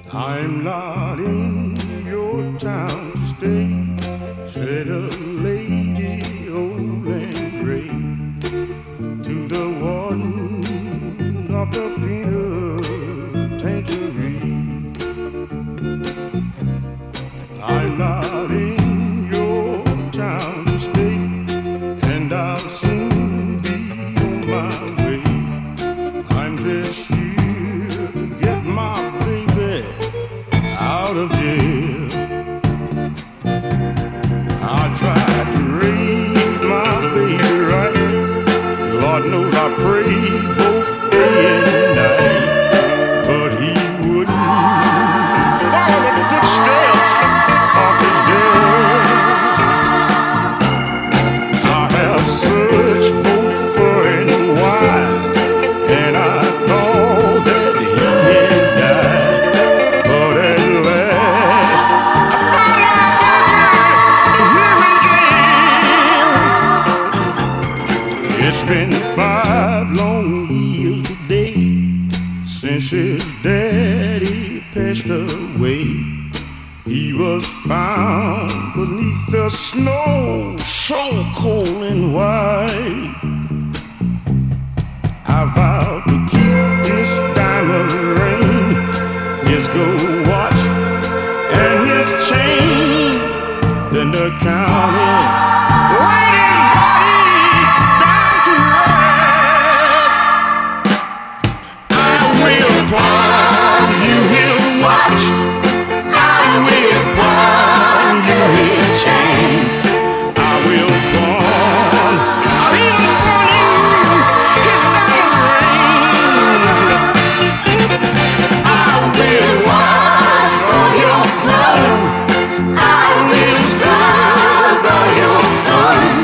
I'm not in your town to stay, said a lady old and gray to the warden of the penitentiary. I'm not in your town to stay, and I'll soon be on my way. I'm just here to get my baby out of jail. I tried to raise my baby right. Lord knows I prayed both day and night, but he wouldn't follow the footsteps of his dad. I have searched both far and wide, and I thought that he had died, but at last I found my baby here again. It's been 5 long years today since his daddy passed away. He was found beneath the snow, so cold and white. I vowed to keep his diamond ring, his gold watch, and his chain. Then the county laid his body down to rest. I will pawn you his watch, I will pawn you his chain. I will pawn, I'll even pawn you his diamond ring. I will wash all your clothes, I will scrub all your clothes.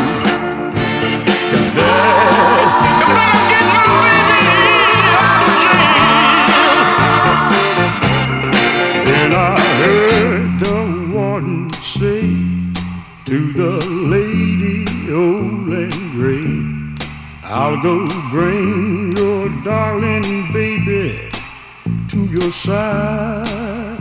That you better get my baby out of jail. Then I heard the warden say to the lady old and gray, I'll go bring your darling baby to your side.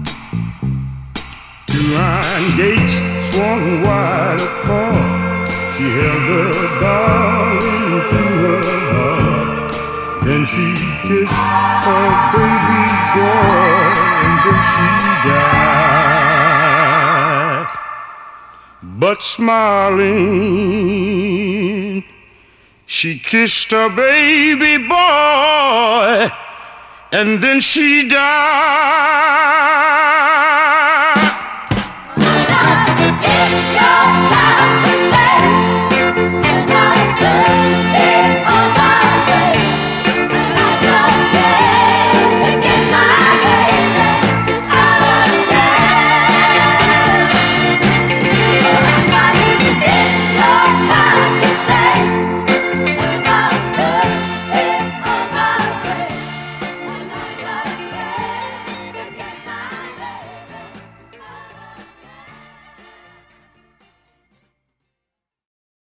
2 iron gates swung wide apart. She held her darling to her heart. Then she kissed her baby boy, and then she died. But smiling, she kissed her baby boy, and then she died.